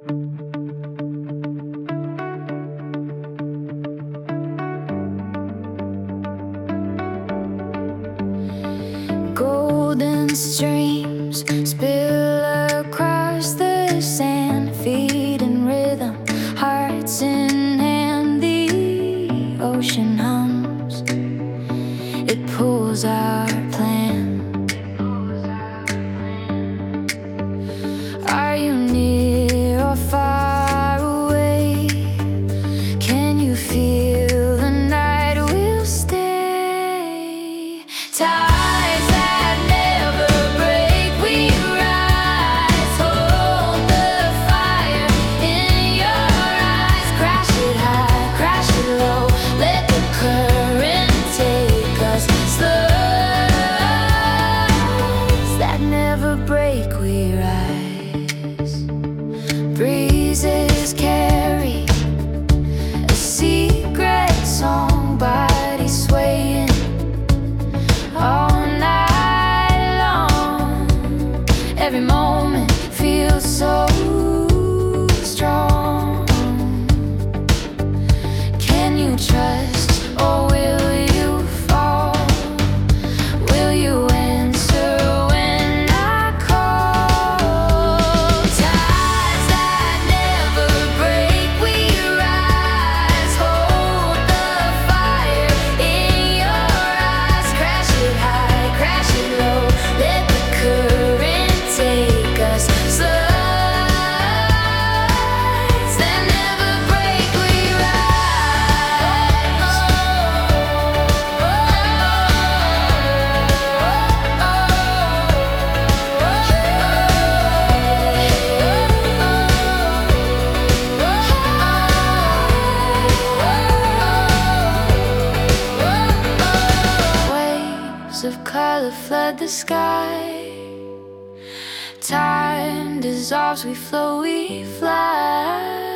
Golden streams spill across the sand, feet in rhythm, hearts in hand. The ocean hums, it pulls our plan. Are you near or far away? Can you feel the night will stay? Tides that never break, we rise. Hold the fire in your eyes. Crash it high, crash it low. Let the current take us. Slugs that never break, we rise. Breezes carry a secret song, body swaying all night long. Every moment feels so strong. Can you trust, or will you fall? Will you answer when I call? Tides that never break, we rise. Hold the fire in your eyes. Crash it high, crash it low. Let the current take us. Slugs that never break, we Waves of color flood the sky. Time dissolves, we flow, we fly.